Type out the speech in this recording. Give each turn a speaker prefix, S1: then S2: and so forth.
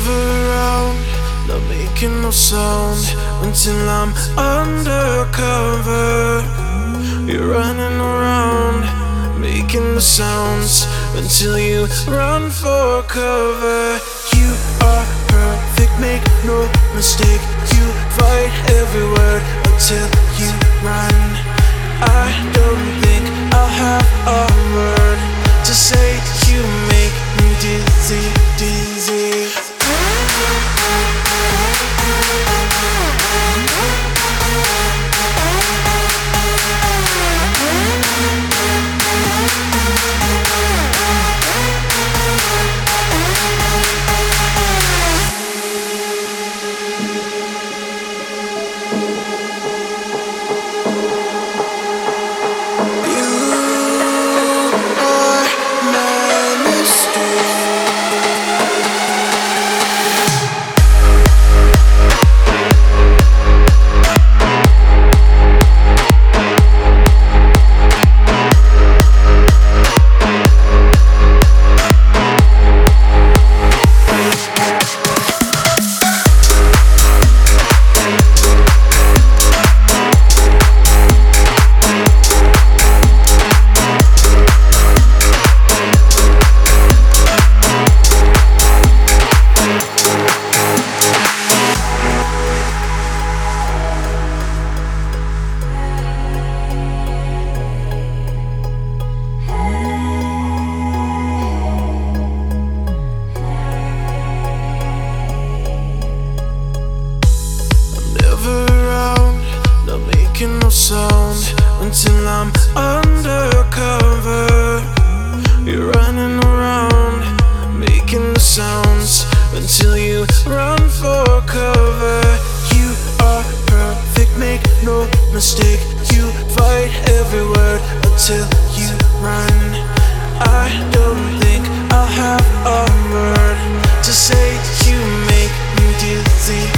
S1: never around, not making no sound until I'm undercover. You're running around, making the sounds until you run for cover. You are perfect, make no mistake. You fight every word until you run. I don't think I'll have a word to say. You make me dizzy, dizzy. No sound until I'm undercover. You're running around, making the sounds until you run for cover. You are perfect, make no mistake. You fight every word until you run. I don't think I'll have a word to say. You make me dizzy.